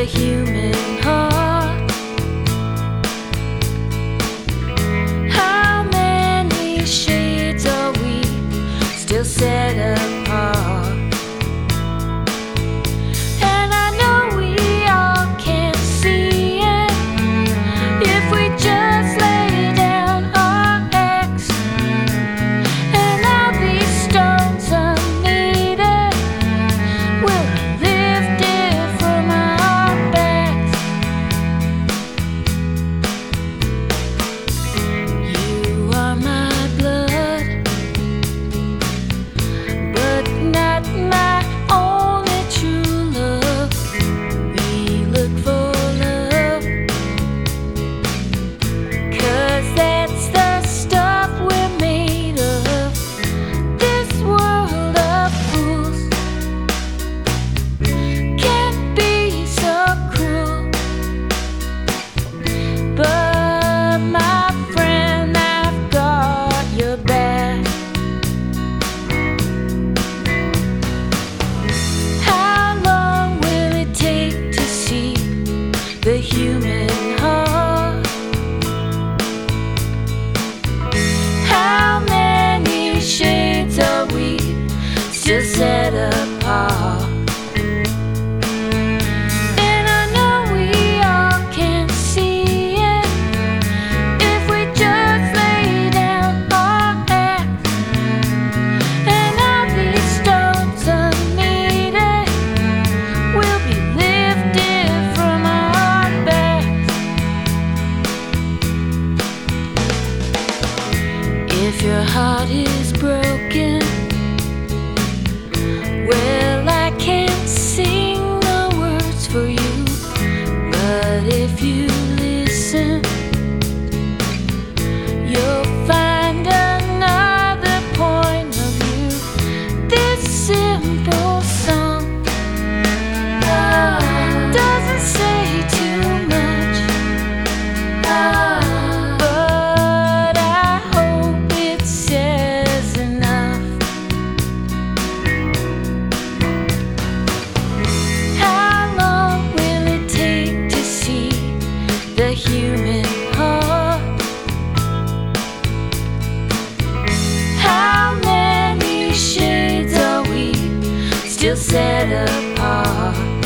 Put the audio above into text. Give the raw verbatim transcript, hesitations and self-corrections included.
human heart. How many shades are we still set apart? And I know we all can't see it if we just lay down our axe, and all these stones unneeded will be lifted from our backs. You are my blood, but not my only true love. We look for love, 'cause that's the stuff we're made of. This world of fools can't be so cruel, but my friend, I've got your back. How long will it take to see the human heart? How many shades are we still set apart? And I know we all can't see it if we just lay down our axe, and all these stones unneeded will be lifted from our backs. If your heart is broken, well, I can't sing the words for you, but if you listen, you'll find another point of view. This simple song doesn't say too much, but I hope it says enough. How long will it take to see the human heart? How many shades are we still set apart?